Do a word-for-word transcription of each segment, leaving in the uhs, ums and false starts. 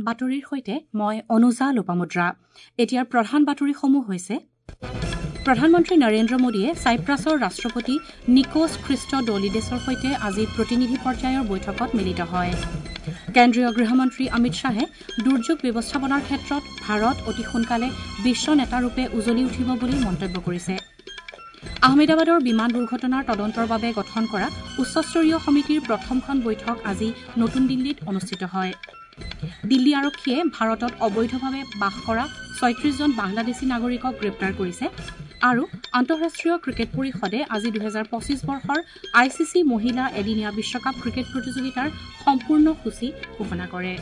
বাতৰিৰ সৈতে মই অনুজা লোপামুদ্ৰা। এতিয়াৰ প্ৰধান বাতৰিসমূহ হৈছে প্ৰধানমন্ত্ৰী নৰেন্দ্ৰ মোদীয়ে ছাইপ্ৰাছৰ ৰাষ্ট্ৰপতি নিকোছ খ্ৰীষ্টডলিডেছৰ সৈতে আজি প্ৰতিনিধি পৰ্যায়ৰ বৈঠকত মিলিত হয়। কেন্দ্ৰীয় গৃহমন্ত্ৰী অমিত শ্বাহে দুৰ্যোগ ব্যৱস্থাপনাৰ ক্ষেত্ৰত ভাৰত অতি সোনকালে বিশ্ব নেতাৰূপে উজলি উঠিব বুলি মন্তব্য কৰিছে। আহমেদাবাদৰ বিমান দুৰ্ঘটনাৰ তদন্তৰ বাবে গঠন কৰা উচ্চস্তৰীয় সমিতিৰ প্ৰথমখন বৈঠক আজি নতুন দিল্লীত অনুষ্ঠিত হয়। দিল্লী আৰক্ষীয়ে ভাৰতত অবৈধভাৱে বাস কৰা ছয়ত্ৰিশজন বাংলাদেশী নাগৰিকক গ্ৰেপ্তাৰ কৰিছে আৰু আন্তঃৰাষ্ট্ৰীয় ক্ৰিকেট পৰিষদে আজি দুহেজাৰ পঁচিছ বৰ্ষৰ আই চি চি মহিলা এদিনীয়া বিশ্বকাপ ক্ৰিকেট প্ৰতিযোগিতাৰ সম্পূৰ্ণ সূচী ঘোষণা কৰে।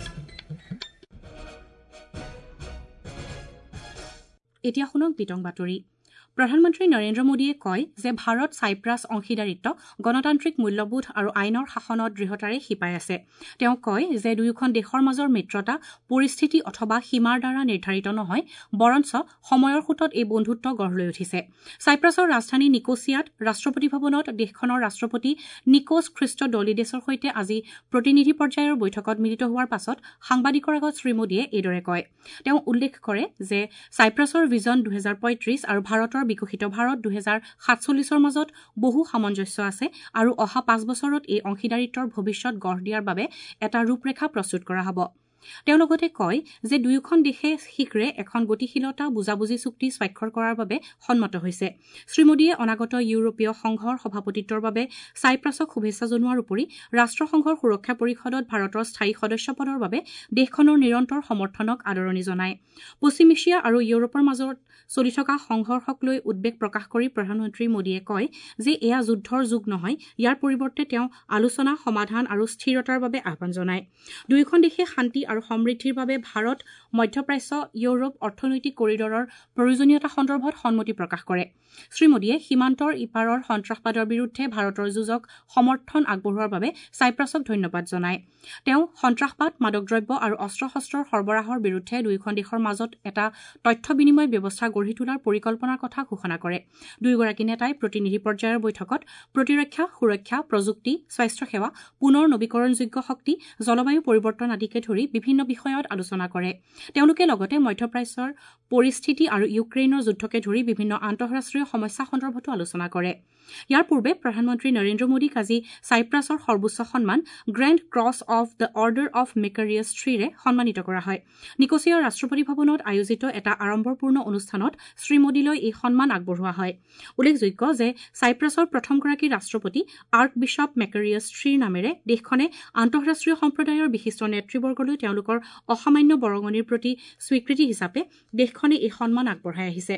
এতিয়া শুনক বিতং বাতৰি। প্ৰধানমন্ত্ৰী নৰেন্দ্ৰ মোদীয়ে কয় যে ভাৰত ছাইপ্ৰাছ অংশীদাৰিত্ব গণতান্ত্ৰিক মূল্যবোধ আৰু আইনৰ শাসনত দৃঢ়তাৰে শিপাই আছে। তেওঁ কয় যে দুয়োখন দেশৰ মাজৰ মিত্ৰতা পৰিস্থিতি অথবা সীমাৰ দ্বাৰা নিৰ্ধাৰিত নহয়, বৰঞ্চ সময়ৰ সোঁতত এই বন্ধুত্ব গঢ় লৈ উঠিছে। ছাইপ্ৰাছৰ ৰাজধানী নিকোছিয়াত ৰাষ্ট্ৰপতি ভৱনত দেশখনৰ ৰাষ্ট্ৰপতি নিকোছ খ্ৰীষ্টডলিডেছৰ সৈতে আজি প্ৰতিনিধি পৰ্যায়ৰ বৈঠকত মিলিত হোৱাৰ পাছত সাংবাদিকৰ আগত শ্ৰীমোদীয়ে এইদৰে কয়। তেওঁ উল্লেখ কৰে যে ছাইপ্ৰাছৰ ভিজন দুহেজাৰ পঁয়ত্ৰিশ আৰু ভাৰতৰ বিকশিত ভাৰত দুহেজাৰ সাতচল্লিছৰ মাজত বহু সামঞ্জস্য আছে আৰু অহা পাঁচ বছৰত এই অংশীদাৰিত্বৰ ভৱিষ্যত গঢ় দিয়াৰ বাবে এটা ৰূপৰেখা প্ৰস্তুত কৰা হ'ব। তেওঁ লগতে কয় যে দুয়োখন দেশে শীঘ্ৰে এখন গতিশীলতা বুজাবুজি চুক্তি স্বাক্ষৰ কৰাৰ বাবে সন্মত হৈছে। শ্ৰীমোদীয়ে অনাগত ইউৰোপীয় সংঘৰ সভাপতিত্বৰ বাবে ছাইপ্ৰাছক শুভেচ্ছা জনোৱাৰ উপৰি ৰাষ্ট্ৰসংঘৰ সুৰক্ষা পৰিষদত ভাৰতৰ স্থায়ী সদস্য পদৰ বাবে দেশখনৰ নিৰন্তৰ সমৰ্থনক আদৰণি জনায়। পশ্চিম এছিয়া আৰু ইউৰোপৰ মাজত চলি থকা সংঘৰ্ষক লৈ উদ্বেগ প্ৰকাশ কৰি প্ৰধানমন্ত্ৰী মোদীয়ে কয় যে এয়া যুদ্ধৰ যুগ নহয়, ইয়াৰ পৰিৱৰ্তে তেওঁ আলোচনা, সমাধান আৰু স্থিৰতাৰ বাবে আহ্বান জনায়। দুয়োখন দেশে শান্তি আৰু সমৃদ্ধিৰ বাবে ভাৰত মধ্যপ্ৰাচ্য ইউৰোপ অৰ্থনৈতিক কৰিডৰৰ প্ৰয়োজনীয়তা সন্দৰ্ভত সন্মতি প্ৰকাশ কৰে। শ্ৰীমোদীয়ে সীমান্তৰ ইপাৰৰ সন্ত্ৰাসবাদৰ বিৰুদ্ধে ভাৰতৰ যুঁজক সমৰ্থন আগবঢ়োৱাৰ বাবে ছাইপ্ৰাছক ধন্যবাদ জনায়। তেওঁ সন্ত্ৰাসবাদ, মাদকদ্ৰব্য আৰু অস্ত্ৰ শস্ত্ৰৰ সৰবৰাহৰ বিৰুদ্ধে দুয়োখন দেশৰ মাজত এটা তথ্য বিনিময় ব্যৱস্থা গঢ়ি তোলাৰ পৰিকল্পনাৰ কথা ঘোষণা কৰে। দুয়োগৰাকী নেতাই প্ৰতিনিধি পৰ্যায়ৰ বৈঠকত প্ৰতিৰক্ষা, সুৰক্ষা, প্ৰযুক্তি, স্বাস্থ্যসেৱা, পুনৰ নৱীকৰণযোগ্য শক্তি, জলবায়ু পৰিৱৰ্তন আদিকে ধৰি বিভিন্ন বিষয়ত আলোচনা কৰে। তেওঁলোকে লগতে মধ্যপ্ৰাচ্যৰ পৰিস্থিতি আৰু ইউক্ৰেইনৰ যুদ্ধকে ধৰি বিভিন্ন আন্তঃৰাষ্ট্ৰীয় সমস্যা সন্দৰ্ভতো আলোচনা কৰে। ইয়াৰ পূৰ্বে প্ৰধানমন্ত্ৰী নৰেন্দ্ৰ মোদীক আজি ছাইপ্ৰাছৰ সৰ্বোচ্চ সন্মান Grand Cross of the Order of Makarios থ্ৰীৰে সন্মানিত কৰা হয়। নিকোছিয়াৰ ৰাষ্ট্ৰপতি ভৱনত আয়োজিত এটা আড়ম্বৰপূৰ্ণ অনুষ্ঠানত শ্ৰীমোদীলৈ এই সন্মান আগবঢ়োৱা হয়। উল্লেখযোগ্য যে ছাইপ্ৰাছৰ প্ৰথমগৰাকী ৰাষ্ট্ৰপতি আৰ্ক বিশ্বপ মেকাৰিয়াছ থ্ৰীৰ নামেৰে দেশখনে আন্তঃৰাষ্ট্ৰীয় সম্প্ৰদায়ৰ বিশিষ্ট নেতৃবৰ্গলৈ তেওঁলোকৰ অসামান্য বৰঙণিৰ প্ৰতি স্বীকৃতি হিচাপে দেশখনে এই সন্মান আগবঢ়াই আহিছে।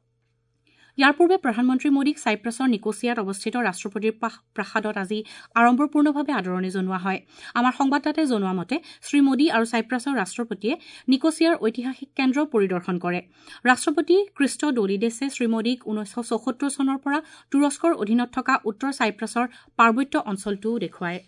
ইয়াৰ পূৰ্বে প্ৰধানমন্ত্ৰী মোদীক ছাইপ্ৰাছৰ নিকোছিয়াত অৱস্থিত ৰাষ্ট্ৰপতিৰ প্ৰাসাদত আজি আড়ম্বৰপূৰ্ণভাৱে আদৰণি জনোৱা হয়। আমাৰ সংবাদদাতাই জনোৱা মতে শ্ৰীমোদী আৰু ছাইপ্ৰাছৰ ৰাষ্ট্ৰপতিয়ে নিকোছিয়াৰ ঐতিহাসিক কেন্দ্ৰ পৰিদৰ্শন কৰে। ৰাষ্ট্ৰপতি খ্ৰীষ্টডলিডেছে শ্ৰীমোদীক ঊনৈছশ চৌসত্তৰ চনৰ পৰা তুৰস্কৰ অধীনত থকা উত্তৰ ছাইপ্ৰাছৰ পাৰ্বত্য অঞ্চলটোও দেখুৱায়।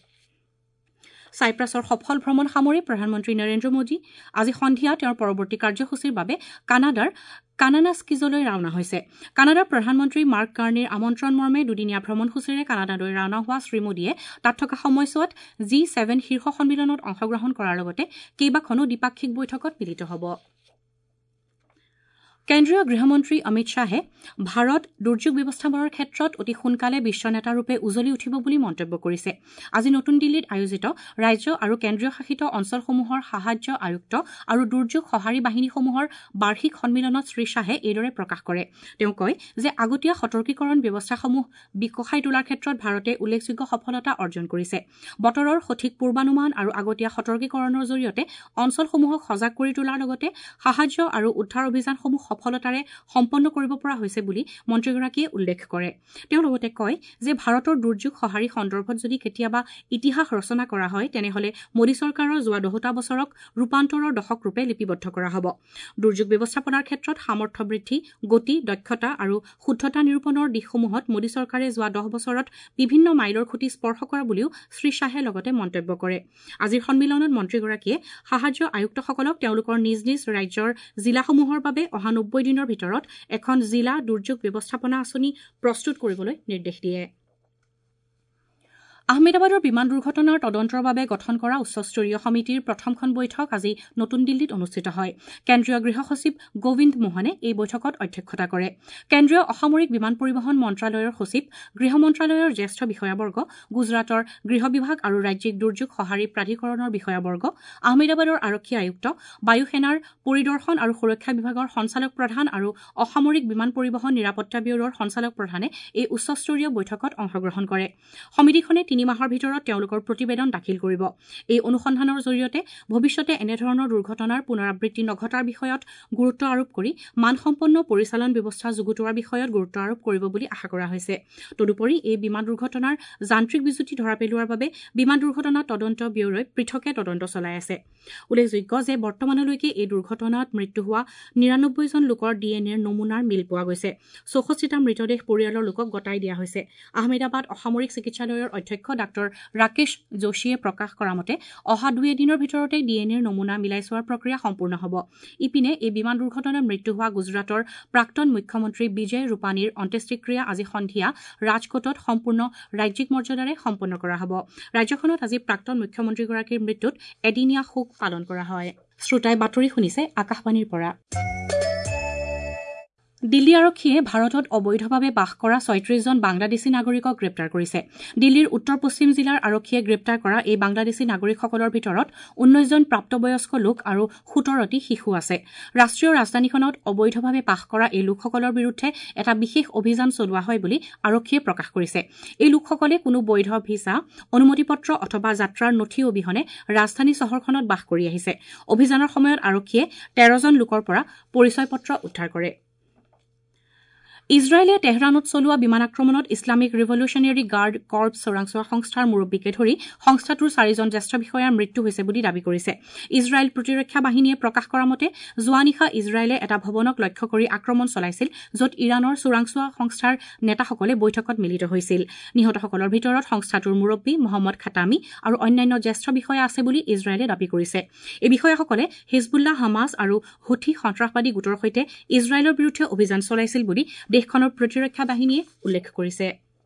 ছাইপ্ৰাছৰ সফল ভ্ৰমণ সামৰি প্ৰধানমন্ত্ৰী নৰেন্দ্ৰ মোদী আজি সন্ধিয়া তেওঁৰ পৰৱৰ্তী কাৰ্যসূচীৰ বাবে কানাডাৰ কানানাস্কিজলৈ ৰাওনা হৈছে। কানাডাৰ প্ৰধানমন্ত্ৰী মাৰ্ক কাৰ্ণিৰ আমন্ত্ৰণ মৰ্মে দুদিনীয়া ভ্ৰমণসূচীৰে কানাডালৈ ৰাওনা হোৱা শ্ৰীমোদীয়ে তাত থকা সময়ছোৱাত জি ছেভেন শীৰ্ষ সন্মিলনত অংশগ্ৰহণ কৰাৰ লগতে কেইবাখনো দ্বিপাক্ষিক বৈঠকত মিলিত হ'ব। কেন্দ্ৰীয় গৃহমন্ত্ৰী অমিত শ্বাহে ভাৰত দুৰ্যোগ ব্যৱস্থাপনাৰ ক্ষেত্ৰত অতি সোনকালে বিশ্ব নেতাৰূপে উজলি উঠিব বুলি মন্তব্য কৰিছে। আজি নতুন দিল্লীত আয়োজিত ৰাজ্য আৰু কেন্দ্ৰীয় শাসিত অঞ্চলসমূহৰ সাহায্য আয়ুক্ত আৰু দুৰ্যোগ সঁহাৰি বাহিনীসমূহৰ বাৰ্ষিক সন্মিলনত শ্ৰীশ্বাহে এইদৰে প্ৰকাশ কৰে। তেওঁ কয় যে আগতীয়া সতৰ্কীকৰণ ব্যৱস্থাসমূহ বিকশাই তোলাৰ ক্ষেত্ৰত ভাৰতে উল্লেখযোগ্য সফলতা অৰ্জন কৰিছে। বতৰৰ সঠিক পূৰ্বানুমান আৰু আগতীয়া সতৰ্কীকৰণৰ জৰিয়তে অঞ্চলসমূহক সজাগ কৰি তোলাৰ লগতে সাহায্য আৰু উদ্ধাৰ অভিযানসমূহ সফলতাৰে সম্পন্ন কৰিব পৰা হৈছে বুলি মন্ত্ৰীগৰাকীয়ে উল্লেখ কৰে। তেওঁ লগতে কয় যে ভাৰতৰ দুৰ্যোগ সঁহাৰি সন্দৰ্ভত যদি কেতিয়াবা ইতিহাস ৰচনা কৰা হয় তেনেহলে মোদী চৰকাৰৰ যোৱা দহটা বছৰক ৰূপান্তৰৰ দশক ৰূপে লিপিবদ্ধ কৰা হ'ব। দুৰ্যোগ ব্যৱস্থাপনাৰ ক্ষেত্ৰত সামৰ্থ্য বৃদ্ধি, গতি, দক্ষতা আৰু শুদ্ধতা নিৰূপণৰ দিশসমূহত মোদী চৰকাৰে যোৱা দহ বছৰত বিভিন্ন মাইলৰ খুঁটি স্পৰ্শ কৰা বুলিও শ্ৰীশ্বাহে লগতে মন্তব্য কৰে। আজিৰ সন্মিলনত মন্ত্ৰীগৰাকীয়ে সাহায্য আয়ুক্তসকলক তেওঁলোকৰ নিজ নিজ ৰাজ্যৰ জিলাসমূহৰ বাবে অহা নব্বৈ দিনৰ ভিতৰত এখন জিলা দুৰ্যোগ ব্যৱস্থাপনা আঁচনি প্ৰস্তুত কৰিবলৈ নিৰ্দেশ দিয়ে। আহমেদাবাদৰ বিমান দুৰ্ঘটনাৰ তদন্তৰ বাবে গঠন কৰা উচ্চস্তৰীয় সমিতিৰ প্ৰথমখন বৈঠক আজি নতুন দিল্লীত অনুষ্ঠিত হয়। কেন্দ্ৰীয় গৃহ সচিব গোবিন্দ মোহনে এই বৈঠকত অধ্যক্ষতা কৰে। কেন্দ্ৰীয় অসামৰিক বিমান পৰিবহণ মন্ত্ৰালয়ৰ সচিব, গৃহ মন্ত্ৰালয়ৰ জ্যেষ্ঠ বিষয়াবৰ্গ, গুজৰাটৰ গৃহ বিভাগ আৰু ৰাজ্যিক দুৰ্যোগ সঁহাৰি প্ৰাধিকৰণৰ বিষয়াবৰ্গ, আহমেদাবাদৰ আৰক্ষী আয়ুক্ত, বায়ু সেনাৰ পৰিদৰ্শন আৰু সুৰক্ষা বিভাগৰ সঞ্চালক প্ৰধান আৰু অসামৰিক বিমান পৰিবহণ নিৰাপত্তা ব্যুৰোৰ সঞ্চালক প্ৰধানে এই উচ্চস্তৰীয় বৈঠকত অংশগ্ৰহণ কৰে। সমিতিখনে তিনি মাহৰ ভিতৰত তেওঁলোকৰ প্ৰতিবেদন দাখিল কৰিব। এই অনুসন্ধানৰ জৰিয়তে ভৱিষ্যতে এনেধৰণৰ দুৰ্ঘটনাৰ পুনৰাবৃত্তি নঘটাৰ বিষয়ত গুৰুত্ব আৰোপ কৰি মানসম্পন্ন পৰিচালন ব্যৱস্থা যুগুতোৱাৰ বিষয়ত গুৰুত্ব আৰোপ কৰিব বুলি আশা কৰা হৈছে। তদুপৰি এই বিমান দুৰ্ঘটনাৰ যান্ত্ৰিক বিজুতি ধৰা পেলোৱাৰ বাবে বিমান দুৰ্ঘটনা তদন্ত ব্যুৰোই পৃথকে তদন্ত চলাই আছে। উল্লেখযোগ্য যে বৰ্তমানলৈকে এই দুৰ্ঘটনাত মৃত্যু হোৱা নিৰানব্বৈ জন লোকৰ ডি এন এৰ নমুনাৰ মিল পোৱা গৈছে। চৌষষ্ঠিটা মৃতদেহ পৰিয়ালৰ লোকক গতাই দিয়া হৈছে। আহমেদাবাদ অসামৰিক চিকিৎসালয়ৰ অধ্যক্ষ ডাঃ ৰাকেশ যোশীয়ে প্ৰকাশ কৰা মতে অহা দুই এদিনৰ ভিতৰতে ডি এন এৰ নমুনা মিলাই চোৱাৰ প্ৰক্ৰিয়া সম্পূৰ্ণ হ'ব। ইপিনে এই বিমান দুৰ্ঘটনাত মৃত্যু হোৱা গুজৰাটৰ প্ৰাক্তন মুখ্যমন্ত্ৰী বিজয় ৰূপানীৰ অন্ত্যেষ্টিক্ৰিয়া আজি সন্ধিয়া ৰাজকোটত সম্পূৰ্ণ ৰাজ্যিক মৰ্যাদাৰে সম্পন্ন কৰা হ'ব। ৰাজ্যখনত আজি প্ৰাক্তন মুখ্যমন্ত্ৰীগৰাকীৰ মৃত্যুত এদিনীয়া শোক পালন কৰা হয়। শ্ৰোতাই বাতৰি শুনিছে আকাশবাণীৰ পৰা। দিল্লী আৰক্ষীয়ে ভাৰতত অবৈধভাৱে বাস কৰা ছয়ত্ৰিশ জন বাংলাদেশী নাগৰিকক গ্ৰেপ্তাৰ কৰিছে। দিল্লীৰ উত্তৰ পশ্চিম জিলাৰ আৰক্ষীয়ে গ্ৰেপ্তাৰ কৰা এই বাংলাদেশী নাগৰিকসকলৰ ভিতৰত ঊনৈশ জন প্ৰাপ্তবয়স্ক লোক আৰু সোতৰটি শিশু আছে। ৰাষ্ট্ৰীয় ৰাজধানীখনত অবৈধভাৱে বাস কৰা এই লোকসকলৰ বিৰুদ্ধে এটা বিশেষ অভিযান চলোৱা হয় বুলি আৰক্ষীয়ে প্ৰকাশ কৰিছে। এই লোকসকলে কোনো বৈধ ভিছা, অনুমতিপত্ৰ অথবা যাত্ৰাৰ নথি অবিহনে ৰাজধানী চহৰখনত বাস কৰি আহিছে। অভিযানৰ সময়ত আৰক্ষীয়ে তেৰ জন লোকৰ পৰা পৰিচয় পত্ৰ উদ্ধাৰ কৰে। ইজৰাইলে তেহৰাণত চলোৱা বিমান আক্ৰমণত ইছলামিক ৰিভলিউচনেৰী গাৰ্ড কৰ্পছ চোৰাংচোৱা সংস্থাৰ মুৰব্বীকে ধৰি সংস্থাটোৰ চাৰিজন জ্যেষ্ঠ বিষয়াৰ মৃত্যু হৈছে বুলি দাবী কৰিছে। ইজৰাইল প্ৰতিৰক্ষা বাহিনীয়ে প্ৰকাশ কৰা মতে যোৱা নিশা ইজৰাইলে এটা ভৱনক লক্ষ্য কৰি আক্ৰমণ চলাইছিল, য'ত ইৰাণৰ চোৰাংচোৱা সংস্থাৰ নেতাসকলে বৈঠকত মিলিত হৈছিল। নিহতসকলৰ ভিতৰত সংস্থাটোৰ মুৰব্বী মহম্মদ খাটামী আৰু অন্যান্য জ্যেষ্ঠ বিষয়া আছে বুলি ইজৰাইলে দাবী কৰিছে। এই বিষয়াসকলে হিজবুল্লাহ, হামাছ আৰু হুথি সন্ত্ৰাসবাদী গোটৰ সৈতে ইজৰাইলৰ বিৰুদ্ধে অভিযান চলাইছিল বুলি দেশখনৰ প্ৰতিৰক্ষা বাহিনীয়ে উল্লেখ কৰিছে।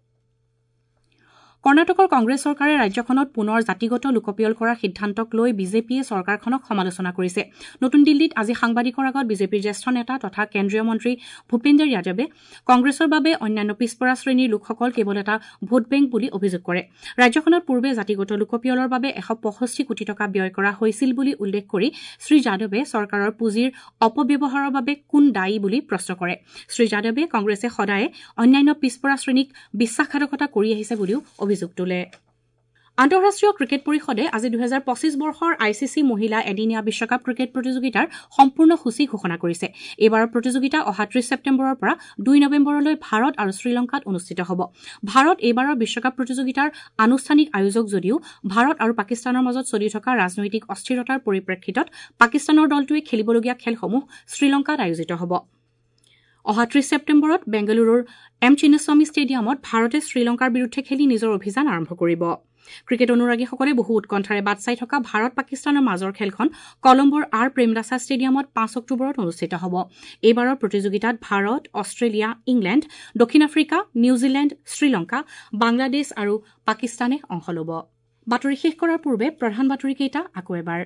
কৰ্ণাটকৰ কংগ্ৰেছ চৰকাৰে ৰাজ্যখনত পুনৰ জাতিগত লোকপিয়ল কৰাৰ সিদ্ধান্তক লৈ বিজেপিয়ে চৰকাৰখনক সমালোচনা কৰিছে। নতুন দিল্লীত আজি সাংবাদিকৰ আগত বিজেপিৰ জ্যেষ্ঠ নেতা তথা কেন্দ্ৰীয় মন্ত্ৰী ভূপেন্দ্ৰ যাদৱে কংগ্ৰেছৰ বাবে অন্যান্য পিছপৰা শ্ৰেণীৰ লোকসকল কেৱল এটা ভোট বেংক বুলি অভিযোগ কৰে। ৰাজ্যখনত পূৰ্বে জাতিগত লোকপিয়লৰ বাবে এশ পঁয়ষষ্ঠি কোটি টকা ব্যয় কৰা হৈছিল বুলি উল্লেখ কৰি শ্ৰী যাদৱে চৰকাৰৰ পুঁজিৰ অপব্যৱহাৰৰ বাবে কোন দায়ী বুলি প্ৰশ্ন কৰে। শ্ৰী যাদৱে কংগ্ৰেছে সদায়ে অন্যান্য পিছপৰা শ্ৰেণীক বিশ্বাসঘাতকতা কৰি আহিছে বুলিও অভিযোগ তোলে। আন্তঃৰাষ্ট্ৰীয় ক্ৰিকেট পৰিষদে আজি দুহেজাৰ পঁচিছ বৰ্ষৰ আই চি চি মহিলা এদিনীয়া বিশ্বকাপ ক্ৰিকেট প্ৰতিযোগিতাৰ সম্পূৰ্ণ সূচী ঘোষণা কৰিছে। এইবাৰৰ প্ৰতিযোগিতা অহা ত্ৰিশ ছেপ্টেম্বৰৰ পৰা দুই নৱেম্বৰলৈ ভাৰত আৰু শ্ৰীলংকাত অনুষ্ঠিত হ'ব। ভাৰত এইবাৰৰ বিশ্বকাপ প্ৰতিযোগিতাৰ আনুষ্ঠানিক আয়োজক যদিও ভাৰত আৰু পাকিস্তানৰ মাজত চলি থকা ৰাজনৈতিক অস্থিৰতাৰ পৰিপ্ৰেক্ষিতত পাকিস্তানৰ দলটোৱে খেলিবলগীয়া খেলসমূহ শ্ৰীলংকাত আয়োজিত হ'ব। অহা ত্ৰিশ ছেপ্টেম্বৰত বেংগালুৰুৰ এম চিন্নাস্বামী ষ্টেডিয়ামত ভাৰতে শ্ৰীলংকাৰ বিৰুদ্ধে খেলি নিজৰ অভিযান আৰম্ভ কৰিব। ক্ৰিকেট অনুৰাগীসকলে বহু উৎকণ্ঠাৰে বাট চাই থকা ভাৰত পাকিস্তানৰ মাজৰ খেলখন কলম্বোৰ আৰ প্ৰেমদাসা ষ্টেডিয়ামত পাঁচ অক্টোবৰত অনুষ্ঠিত হ'ব। এইবাৰৰ প্ৰতিযোগিতাত ভাৰত, অষ্ট্ৰেলিয়া, ইংলেণ্ড, দক্ষিণ আফ্ৰিকা, নিউজিলেণ্ড, শ্ৰীলংকা, বাংলাদেশ আৰু পাকিস্তানে অংশ ল'ব। বাতৰি শেষ কৰাৰ পূৰ্বে প্ৰধান বাতৰিকেইটা আকৌ এবাৰ।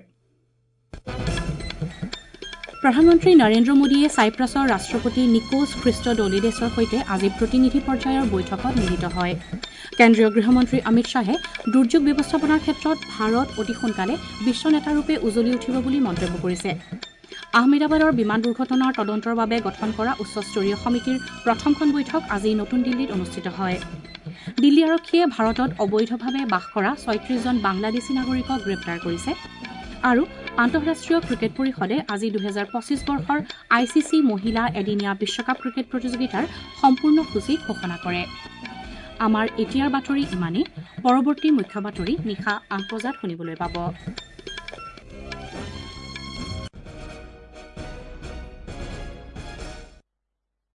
প্ৰধানমন্ত্ৰী নৰেন্দ্ৰ মোদীয়ে ছাইপ্ৰাছৰ ৰাষ্ট্ৰপতি নিকোছ খ্ৰীষ্টডলিডেছৰ সৈতে আজি প্ৰতিনিধি পৰ্যায়ৰ বৈঠকত মিলিত হয়। কেন্দ্ৰীয় গৃহমন্ত্ৰী অমিত শ্বাহে দুৰ্যোগ ব্যৱস্থাপনাৰ ক্ষেত্ৰত ভাৰত অতি সোনকালে বিশ্ব নেতাৰূপে উজলি উঠিব বুলি মন্তব্য কৰিছে। আহমেদাবাদৰ বিমান দুৰ্ঘটনাৰ তদন্তৰ বাবে গঠন কৰা উচ্চস্তৰীয় সমিতিৰ প্ৰথমখন বৈঠক আজি নতুন দিল্লীত অনুষ্ঠিত হয়। দিল্লী আৰক্ষীয়ে ভাৰতত অবৈধভাৱে বাস কৰা ছয়ত্ৰিশ জন বাংলাদেশী নাগৰিকক গ্ৰেপ্তাৰ কৰিছে। আৰু আন্তঃৰাষ্ট্ৰীয় ক্ৰিকেট পৰিষদে আজি দুহেজাৰ পঁচিছ বৰ্ষৰ আই চি চি মহিলা এদিনীয়া বিশ্বকাপ ক্ৰিকেট প্ৰতিযোগিতাৰ সম্পূৰ্ণ সূচী ঘোষণা কৰে। আমাৰ এতিয়াৰ বাতৰি ইমানেই। পৰৱৰ্তী মুখ্য বাতৰি নিশা আঠ বজাত শুনিবলৈ পাব।